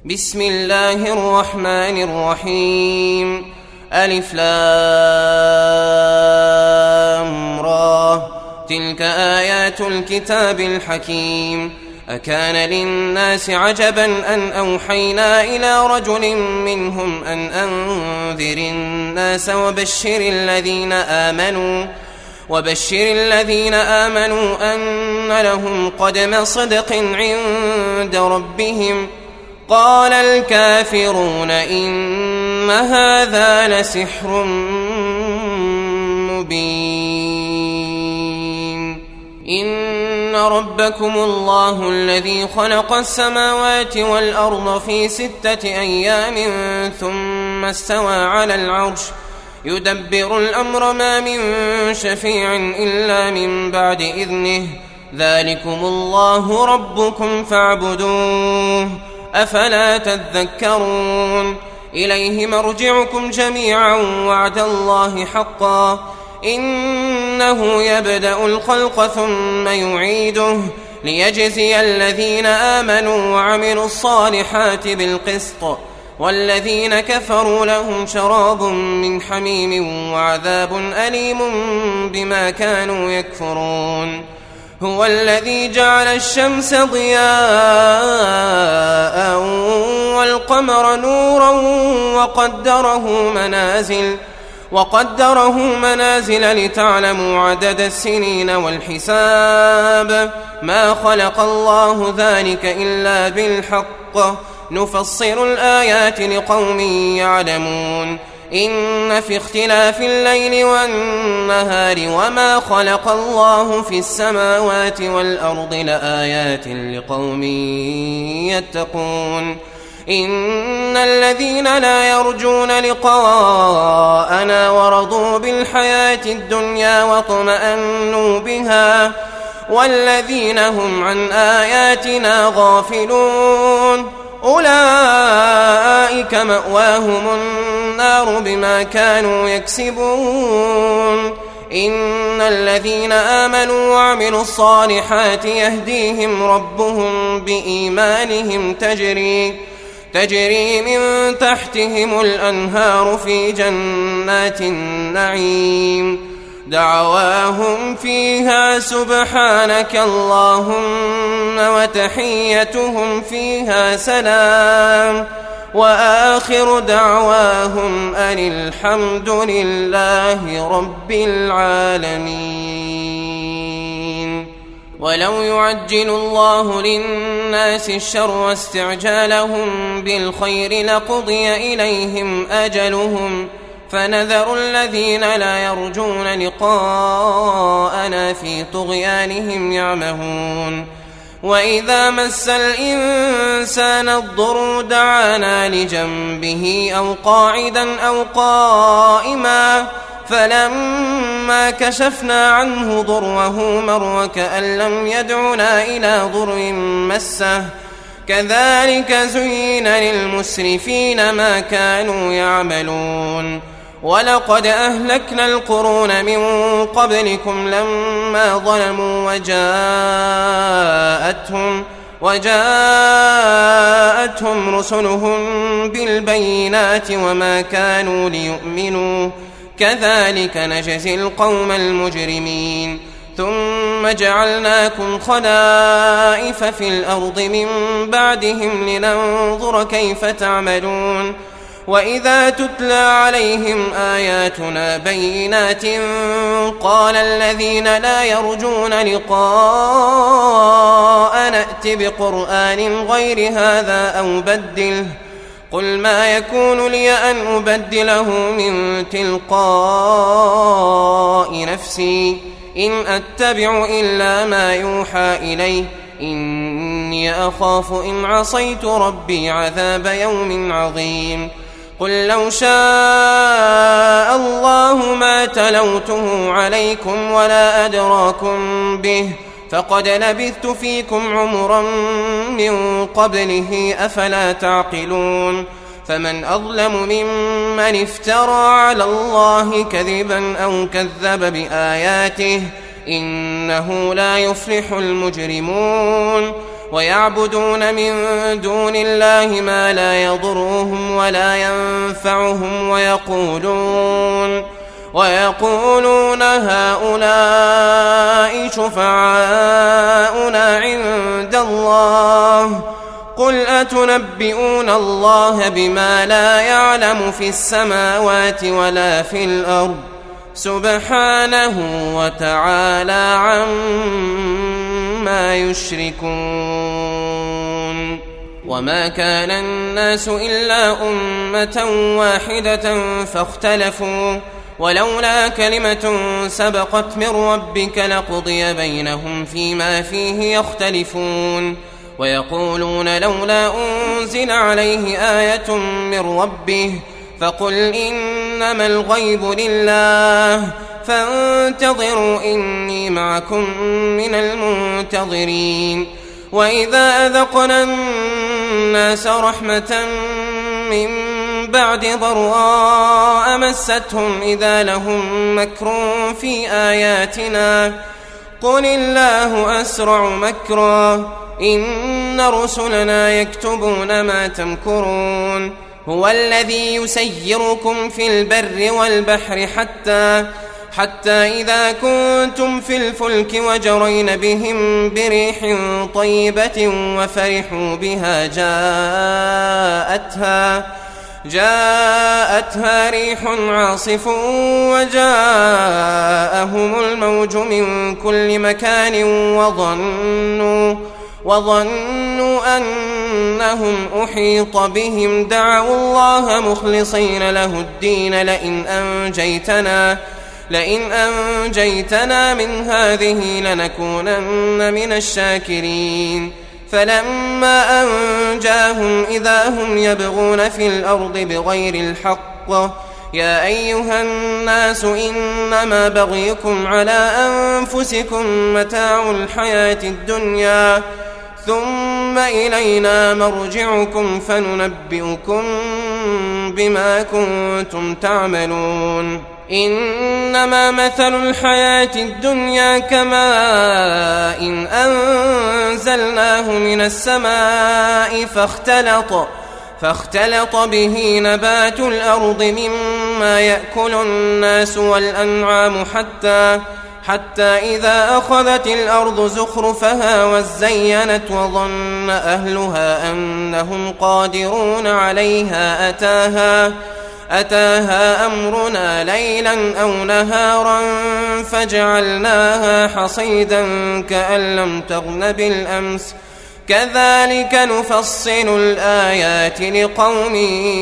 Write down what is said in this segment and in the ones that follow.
بسم الله الرحمن الرحيم. ألف لام را، تلك آيات الكتاب الحكيم. أكان للناس عجبا أن أوحينا إلى رجل منهم أن أنذر الناس وبشر الذين آمنوا أن لهم قدم صدق عند ربهم. قال الكافرون إن هذا لسحر مبين. إن ربكم الله الذي خلق السماوات والأرض في 6 أيام ثم استوى على العرش يدبر الأمر، ما من شفيع إلا من بعد إذنه. ذلكم الله ربكم فاعبدوه، أفلا تذكرون. إليه مرجعكم جميعا، وعد الله حقا، إنه يبدأ الخلق ثم يعيده ليجزي الذين آمنوا وعملوا الصالحات بالقسط، والذين كفروا لهم شراب من حميم وعذاب أليم بما كانوا يكفرون. هو الذي جعل الشمس ضياء والقمر نورا وقدره منازل لتعلموا عدد السنين والحساب. ما خلق الله ذلك إلا بالحق، نفصل الآيات لقوم يعلمون. إن في اختلاف الليل والنهار وما خلق الله في السماوات والأرض لآيات لقوم يتقون. إن الذين لا يرجون لقاءنا ورضوا بالحياة الدنيا واطمأنوا بها، والذين هم عن آياتنا غافلون، أولئك مأواهم النار بما كانوا يكسبون. إن الذين آمنوا وعملوا الصالحات يهديهم ربهم بإيمانهم تجري من تحتهم الأنهار في جنات النعيم. دعواهم فيها سبحانك اللهم، وتحيتهم فيها سلام، وآخر دعواهم أن الحمد لله رب العالمين. ولو يعجل الله للناس الشر واستعجالهم بالخير لقضي إليهم أجلهم، فنذر الذين لا يرجون لقاءنا في طغيانهم يعمهون. وإذا مس الإنسان الضر دعانا لجنبه أو قاعدا أو قائما، فلما كشفنا عنه ضره مر وكأن لم يدعنا إلى ضر مسه. كذلك زين للمسرفين ما كانوا يعملون. ولقد أهلكنا القرون من قبلكم لما ظلموا وجاءتهم رسلهم بالبينات وما كانوا ليؤمنوا، كذلك نجزي القوم المجرمين. ثم جعلناكم خلائف في الأرض من بعدهم لننظر كيف تعملون. وإذا تتلى عليهم آياتنا بينات قال الذين لا يرجون لقاء نأت بقرآن غير هذا أو بدله. قل ما يكون لي أن أبدله من تلقاء نفسي، إن أتبع إلا ما يوحى إليه، إني أخاف إن عصيت ربي عذاب يوم عظيم. قل لو شاء الله ما تلوته عليكم ولا أدراكم به، فقد لبثت فيكم عمرا من قبله، أفلا تعقلون. فمن أظلم ممن افترى على الله كذبا أو كذب بآياته، إنه لا يفلح المجرمون. ويعبدون من دون الله ما لا يضرهم ولا ينفعهم ويقولون هؤلاء شفعاؤنا عند الله قل أتنبئون الله بما لا يعلم في السماوات ولا في الأرض سبحانه وتعالى عما يشركون. وما كان الناس إلا أمة واحدة فاختلفوا ولولا كلمة سبقت من ربك لقضي بينهم فيما فيه يختلفون. ويقولون لولا أنزل عليه آية من ربه فقل إنما الغيب لله فانتظروا إني معكم من المنتظرين. وإذا أذقنا الناس رحمة من بعد ضراء مستهم إذا لهم مكر في آياتنا قل الله أسرع مكرا إن رسلنا يكتبون ما تمكرون. هو الذي يسيركم في البر والبحر حتى إذا كنتم في الفلك وجرين بهم بريح طيبة وفرحوا بها جاءتها ريح عاصف وجاءهم الموج من كل مكان وظنوا أنهم أحيط بهم دعوا الله مخلصين له الدين لئن أنجيتنا من هذه لنكونن من الشاكرين. فلما أنجاهم إذا هم يبغون في الأرض بغير الحق يا أيها الناس إنما بغيكم على أنفسكم متاع الحياة الدنيا ثم إلينا مرجعكم فننبئكم بما كنتم تعملون. إنما مثل الحياة الدنيا كماء إن أنزلناه من السماء فاختلط به نبات الأرض مما يأكل الناس والأنعام حتى إذا أخذت الأرض زخرفها وزينت وظن أهلها أنهم قادرون عليها أتاها أمرنا ليلا أو نهارا فجعلناها حصيدا كأن لم تغن بالأمس كذلك نفصل الآيات لقوم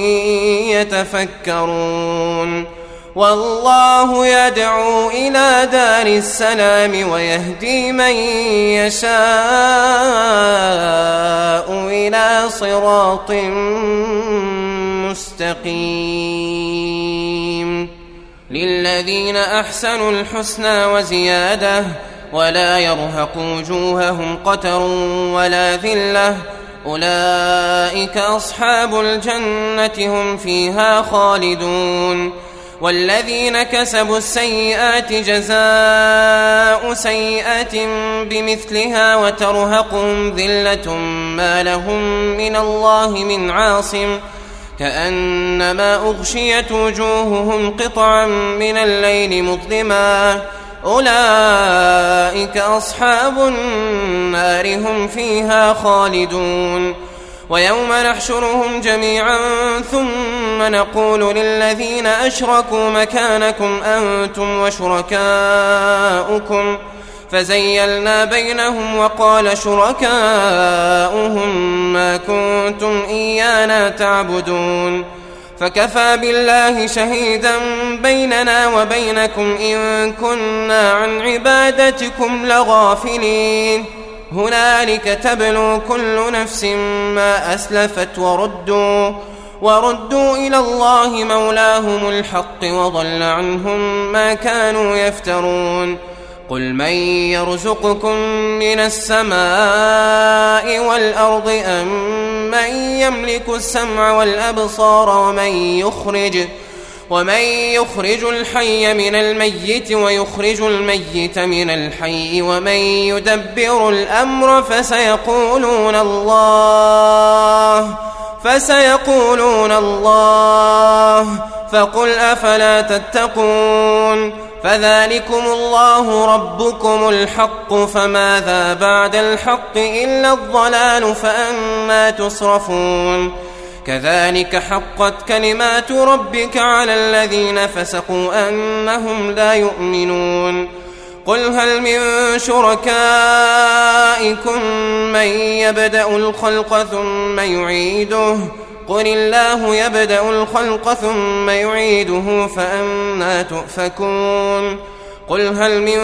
يتفكرون. والله يدعو إلى دار السلام ويهدي من يشاء إلى صراط مستقيم. للذين أحسنوا الحسنى وزيادة ولا يرهق وجوههم قتر ولا ذلة أولئك أصحاب الجنة هم فيها خالدون. والذين كسبوا السيئات جزاء سيئة بمثلها وترهقهم ذلة ما لهم من الله من عاصم كأنما أغشيت وجوههم قطعا من الليل مظلما أولئك أصحاب النار هم فيها خالدون. ويوم نحشرهم جميعا ثم نقول للذين أشركوا مكانكم أنتم وشركاؤكم فزيلنا بينهم وقال شركاؤهم ما كنتم إيانا تعبدون فكفى بالله شهيدا بيننا وبينكم إن كنا عن عبادتكم لغافلين. هنالك تبلو كل نفس ما أسلفت وردوا إلى الله مولاهم الحق وضل عنهم ما كانوا يفترون. قل من يرزقكم من السماء والأرض أم من يملك السمع والأبصار ومن يخرج الحي من الميت ويخرج الميت من الحي ومن يدبر الأمر فسيقولون الله فقل أفلا تتقون فذلكم الله ربكم الحق فماذا بعد الحق إلا الضلال فأنى تصرفون كذلك حقت كلمات ربك على الذين فسقوا أنهم لا يؤمنون قل هل من شركائكم من يبدأ الخلق ثم يعيده قل الله يبدأ الخلق ثم يعيده فأنى تؤفكون قل هل من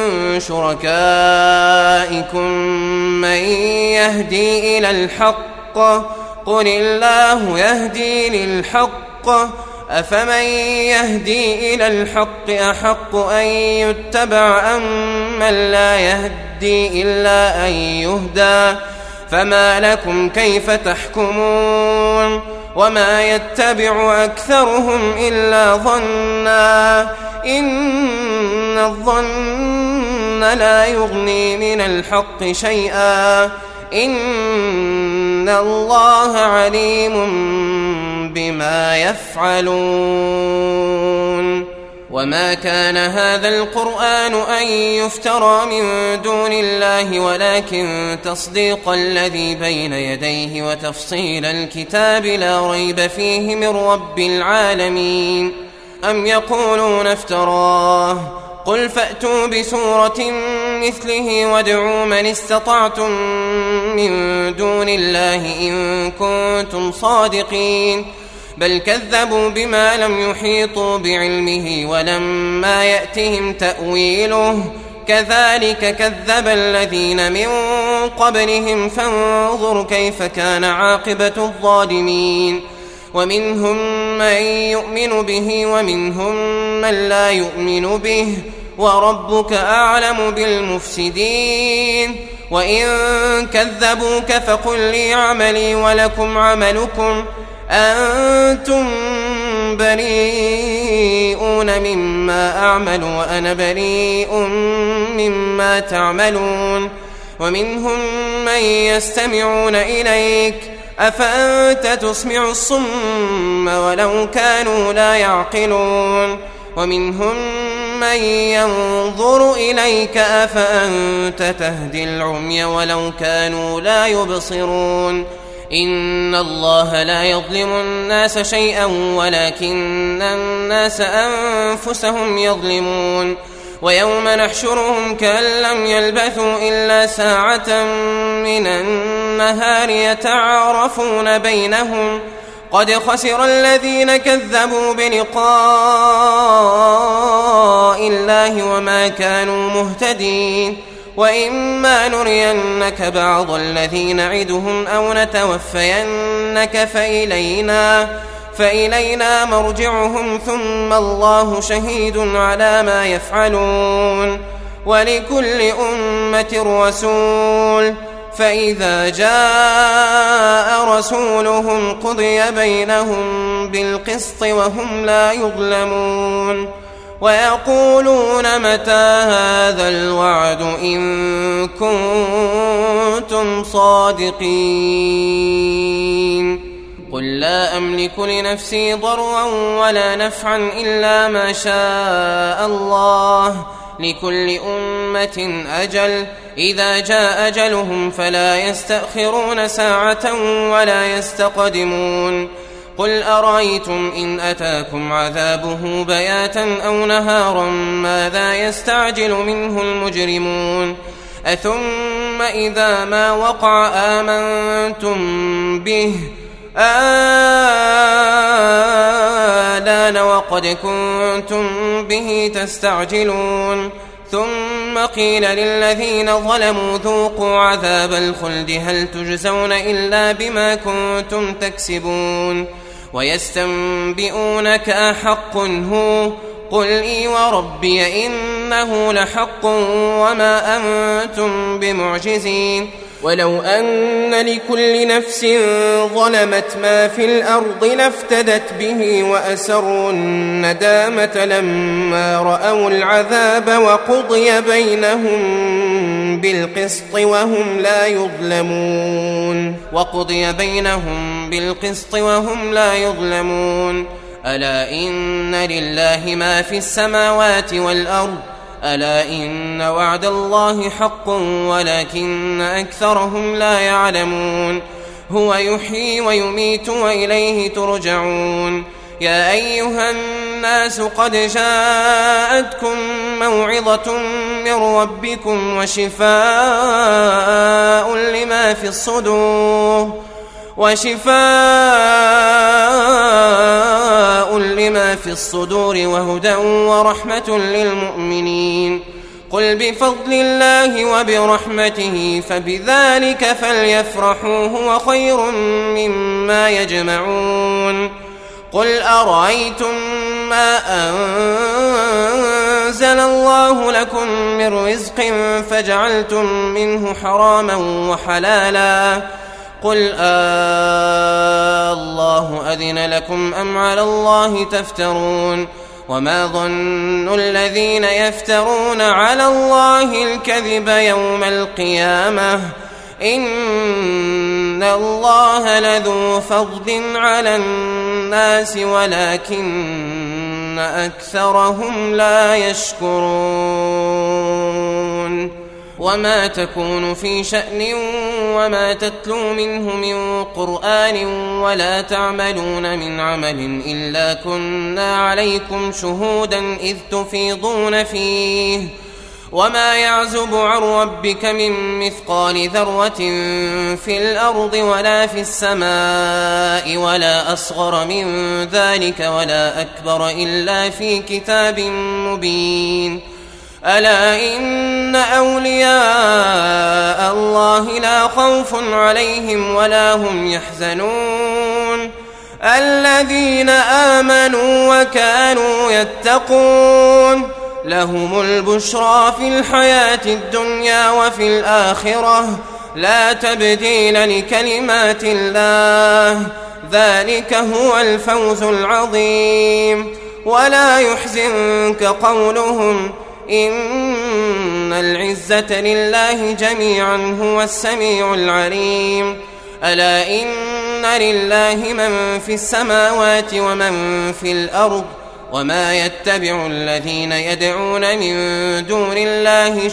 شركائكم من يهدي إلى الحق قل الله يهدي للحق أفمن يهدي إلى الحق أحق أن يتبع أم من لا يهدي إلا أن يهدى فما لكم كيف تحكمون وما يتبع أكثرهم إلا ظنا إن الظن لا يغني من الحق شيئا إن الله عليم بما يفعلون وما كان هذا القرآن أن يفترى من دون الله ولكن تصديق الذي بين يديه وتفصيل الكتاب لا ريب فيه من رب العالمين أم يقولون افتراه قل فأتوا بسورة مثله وادعوا من استطعتم من دون الله إن كنتم صادقين بل كذبوا بما لم يحيطوا بعلمه ولما يأتهم تأويله كذلك كذب الذين من قبلهم فانظر كيف كان عاقبة الظالمين ومنهم من يؤمن به ومنهم من لا يؤمن به وربك أعلم بالمفسدين وإن كذبوك فقل لي عملي ولكم عملكم أنتم بريئون مما أعمل وأنا بريء مما تعملون ومنهم من يستمعون إليك أفأنت تسمع الصم ولو كانوا لا يعقلون ومنهم من ينظر إليك أفأنت تهدي العمي ولو كانوا لا يبصرون إن الله لا يظلم الناس شيئا ولكن الناس أنفسهم يظلمون ويوم نحشرهم كأن لم يلبثوا إلا ساعة من النهار يتعارفون بينهم قد خسر الذين كذبوا بلقاء الله وما كانوا مهتدين وإما نرينك بعض الذي نعدهم أو نتوفينك فإلينا مرجعهم ثم الله شهيد على ما يفعلون ولكل أمة رسول فإذا جاء رسولهم قضي بينهم بالقسط وهم لا يظلمون ويقولون متى هذا الوعد إن كنتم صادقين قل لا أملك لنفسي ضرا ولا نفعا إلا ما شاء الله لكل أمة أجل إذا جاء أجلهم فلا يستأخرون ساعة ولا يستقدمون قل أرأيتم إن أتاكم عذابه بياتا أو نهارا ماذا يستعجل منه المجرمون أثم إذا ما وقع آمنتم به آلان وقد كنتم به تستعجلون ثم قيل للذين ظلموا ذوقوا عذاب الخلد هل تجزون إلا بما كنتم تكسبون ويستنبئونك أحق هو قل إي وربي إنه لحق وما أنتم بمعجزين ولو أن لكل نفس ظلمت ما في الأرض لافتدت به وأسروا الندامة لما رأوا العذاب وقضي بينهم بالقسط وهم لا يظلمون ألا إن لله ما في السماوات والأرض ألا إن وعد الله حق ولكن أكثرهم لا يعلمون هو يحيي ويميت وإليه ترجعون يا أيها الناس قد جاءتكم موعظة من ربكم وشفاء لما في الصدور وهدى ورحمة للمؤمنين قل بفضل الله وبرحمته فبذلك فليفرحوا هو خير مما يجمعون قل أرأيتم ما أنزل الله لكم من رزق فجعلتم منه حراما وحلالا قل الله أذن لكم أم على الله تفترون وما ظن الذين يفترون على الله الكذب يوم القيامة إن الله لذو فضل على الناس ولكن أكثرهم لا يشكرون وما تكون في شأن وما تتلو منه من قرآن ولا تعملون من عمل إلا كنا عليكم شهودا إذ تفيضون فيه وما يعزب عن ربك من مثقال ذرة في الأرض ولا في السماء ولا أصغر من ذلك ولا أكبر إلا في كتاب مبين ألا إن أولياء الله لا خوف عليهم ولا هم يحزنون الذين آمنوا وكانوا يتقون لهم البشرى في الحياة الدنيا وفي الآخرة لا تبديل لكلمات الله ذلك هو الفوز العظيم ولا يحزنك قولهم إن العزة لله جميعا هو السميع العليم ألا إن لله من في السماوات ومن في الأرض وما يتبع الذين يدعون من دون الله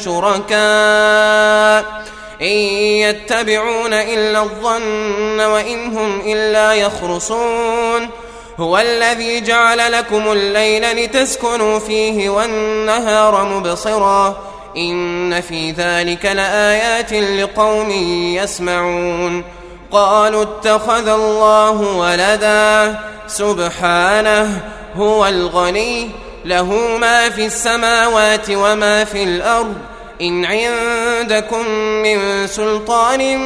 شركاء إن يتبعون إلا الظن وإن هم إلا يخرصون هو الذي جعل لكم الليل لتسكنوا فيه والنهار مبصرا إن في ذلك لآيات لقوم يسمعون قالوا اتخذ الله ولدا سبحانه هو الغني له ما في السماوات وما في الأرض إن عندكم من سلطان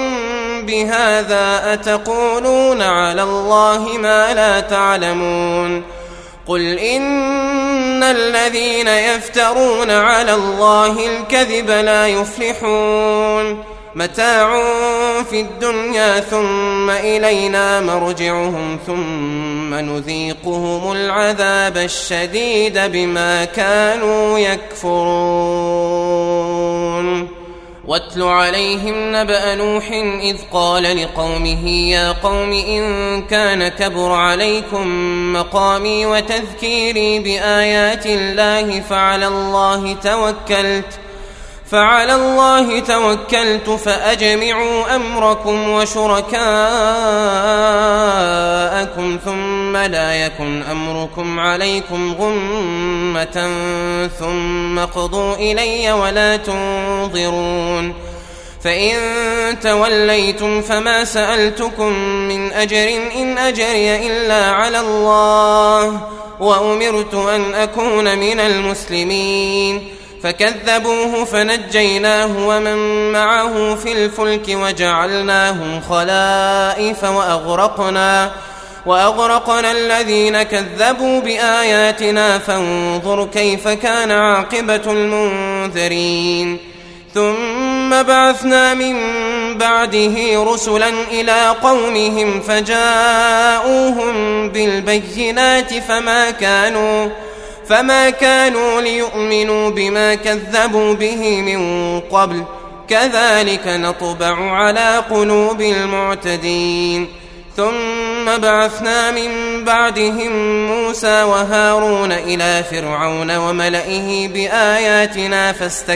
بهذا أتقولون على الله ما لا تعلمون قل إن الذين يفترون على الله الكذب لا يفلحون متاع في الدنيا ثم إلينا مرجعهم ثم نذيقهم العذاب الشديد بما كانوا يكفرون واتل عليهم نبأ نوح إذ قال لقومه يا قوم إن كان كبر عليكم مقامي وتذكيري بآيات الله فعلى الله توكلت فأجمعوا أمركم وشركاءكم ثم لا يكن أمركم عليكم غمة ثم قضوا إلي ولا تنظرون فإن توليتم فما سألتكم من أجر إن أجري إلا على الله وأمرت أن أكون من المسلمين فكذبوه فنجيناه ومن معه في الفلك وجعلناهم خلائف وأغرقنا الذين كذبوا بآياتنا فانظر كيف كان عاقبة المنذرين ثم بعثنا من بعده رسلا إلى قومهم فجاءوهم بالبينات فما كانوا ليؤمنوا بما كذبوا به من قبل كذلك نطبع على قلوب المعتدين. ثم بعثنا من بعدهم موسى وهارون إلى فرعون وملئه بآياتنا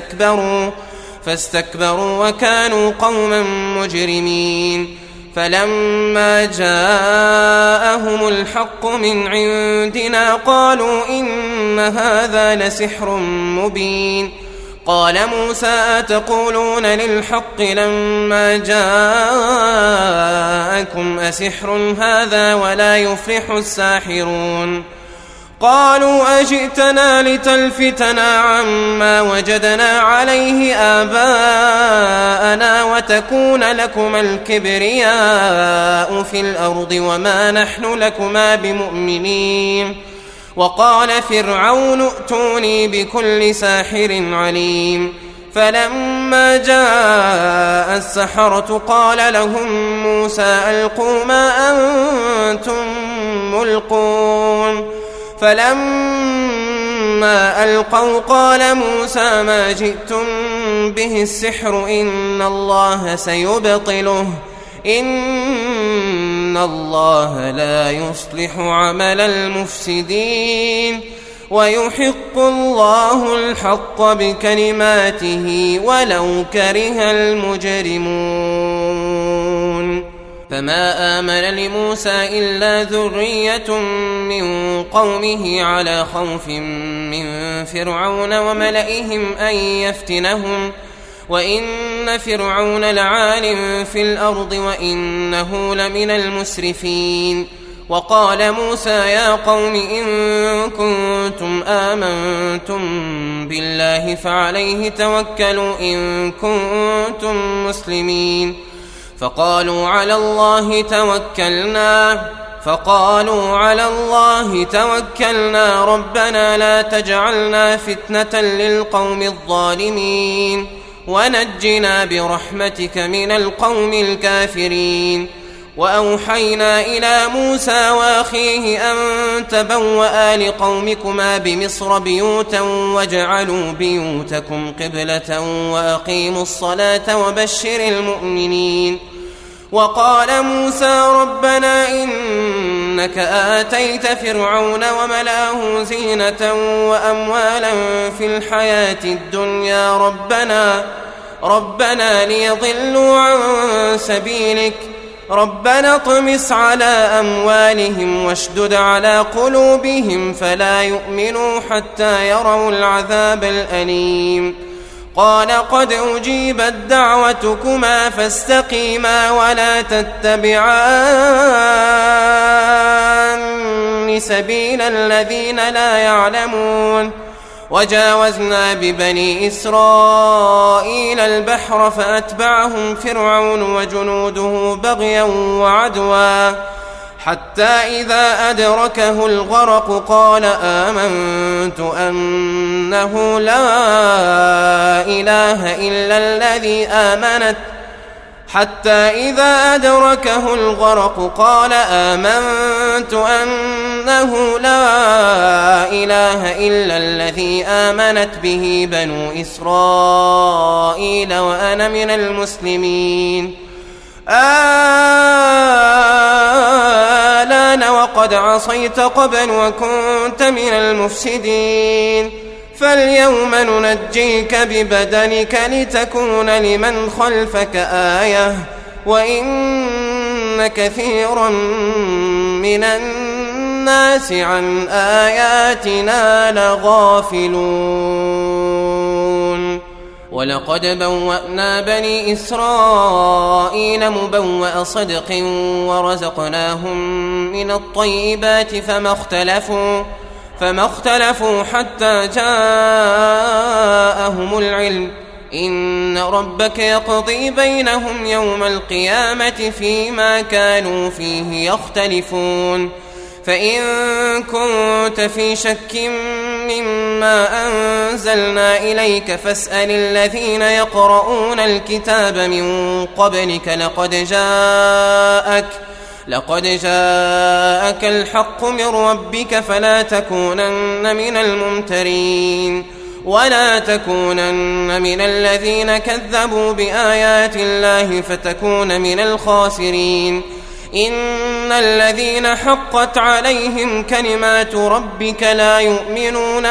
فاستكبروا وكانوا قوما مجرمين. فلما جاءهم الحق من عندنا قالوا إن هذا لسحر مبين. قال موسى أتقولون للحق لما جاءكم أسحر هذا ولا يفلح الساحرون. قالوا أجئتنا لتلفتنا عما وجدنا عليه آباءنا وتكون لكما الكبرياء في الأرض وما نحن لكما بمؤمنين. وقال فرعون ائتوني بكل ساحر عليم. فلما جاء السحرة قال لهم موسى ألقوا ما أنتم ملقون. فلما ألقوا قال موسى ما جئتم به السحر إن الله سيبطله إن الله لا يصلح عمل المفسدين ويحق الله الحق بكلماته ولو كره المجرمون. فما آمن لموسى إلا ذرية من قومه على خوف من فرعون وملئهم أن يفتنهم وإن فرعون لعال في الأرض وإنه لمن المسرفين. وقال موسى يا قوم إن كنتم آمنتم بالله فعليه توكلوا إن كنتم مسلمين. فقالوا على الله توكلنا ربنا لا تجعلنا فتنة للقوم الظالمين ونجنا برحمتك من القوم الكافرين. وأوحينا إلى موسى وأخيه أن تبوأ لقومكما بمصر بيوتا واجعلوا بيوتكم قبلة وأقيموا الصلاة وبشر المؤمنين. وقال موسى ربنا إنك آتيت فرعون وملأه زينة وأموالا في الحياة الدنيا ربنا ليضلوا عن سبيلك ربنا اطمس على أموالهم واشدد على قلوبهم فلا يؤمنوا حتى يروا العذاب الأليم. قال قد أجيبت دعوتكما فاستقيما ولا تتبعان سبيل الذين لا يعلمون. وجاوزنا ببني إسرائيل البحر فأتبعهم فرعون وجنوده بغيا وعدوا حتى إذا أدركه الغرق قال آمنت أنه لا إله إلا الذي آمنت به بنو إسرائيل وأنا من المسلمين. الآن وقد عصيت قبل وكنت من المفسدين فاليوم ننجيك ببدنك لتكون لمن خلفك آية وإن كثيرا من الناس عن آياتنا لغافلون. ولقد بوأنا بني إسرائيل مبوأ صدق ورزقناهم من الطيبات فما اختلفوا حتى جاءهم العلم إن ربك يقضي بينهم يوم القيامة فيما كانوا فيه يختلفون. فإن كنت في شك مما أنزلنا إليك فاسأل الذين يقرؤون الكتاب من قبلك لقد جاءك الحق من ربك فلا تكونن من الممترين ولا تكونن من الذين كذبوا بآيات الله فتكون من الخاسرين إن الذين حقت عليهم كلمات ربك لا يؤمنون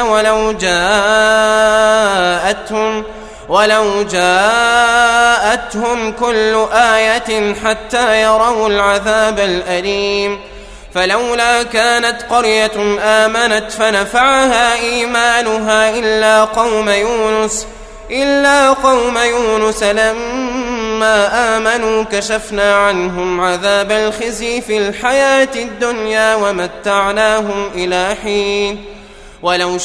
ولو جاءتهم كل آية حتى يروا العذاب الأليم فلولا كانت قرية آمنت فنفعها إيمانها إلا قوم يونس لما آمنوا كشفنا عنهم عذاب الخزي في الحياة الدنيا ومتعناهم إلى حين ولو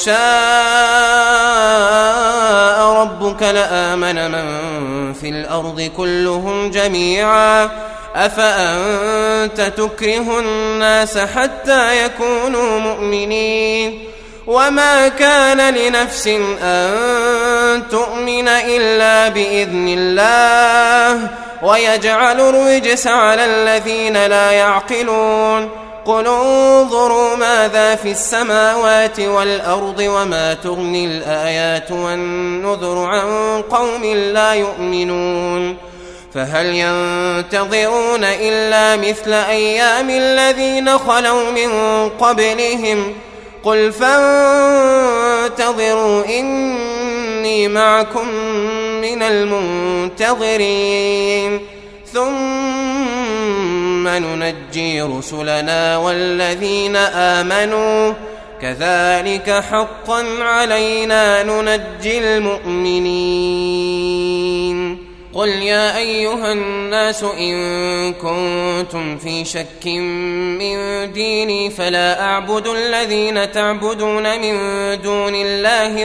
شاء ربك لآمن من في الأرض كلهم جميعا أفأنت تكره الناس حتى يكونوا مؤمنين وما كان لنفس أن تؤمن إلا بإذن الله ويجعل الرجس على الذين لا يعقلون قل انظروا ماذا في السماوات والأرض وما تغني الآيات والنذر عن قوم لا يؤمنون فهل ينتظرون إلا مثل أيام الذين خلوا من قبلهم قل فانتظروا إني معكم من المنتظرين ثم ننجي رسلنا والذين آمنوا كذلك حقا علينا ننجي المؤمنين قل يا أيها الناس إن كنتم في شك من ديني فلا أعبد الذين تعبدون من دون الله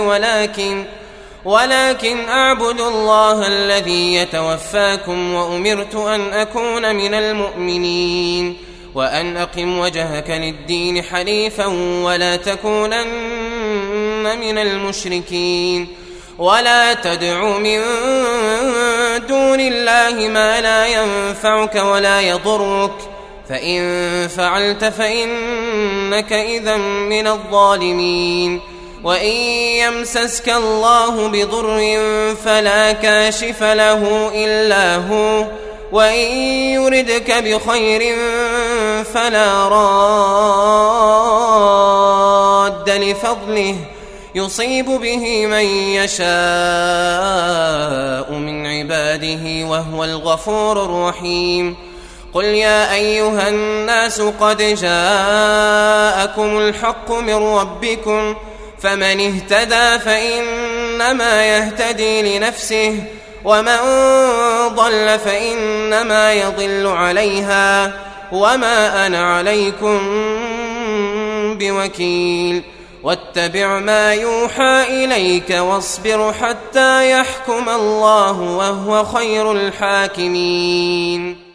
ولكن أعبد الله الذي يتوفاكم وأمرت أن أكون من المؤمنين وأن أقم وجهك للدين حنيفا ولا تكونن من المشركين ولا تدع من دون الله ما لا ينفعك ولا يضرك فإن فعلت فإنك إذا من الظالمين وإن يمسسك الله بضر فلا كاشف له إلا هو وإن يردك بخير فلا راد لفضله يصيب به من يشاء من عباده وهو الغفور الرحيم قل يا أيها الناس قد جاءكم الحق من ربكم فمن اهتدى فإنما يهتدي لنفسه ومن ضل فإنما يضل عليها وما أنا عليكم بوكيل واتبع ما يوحى إليك واصبر حتى يحكم الله وهو خير الحاكمين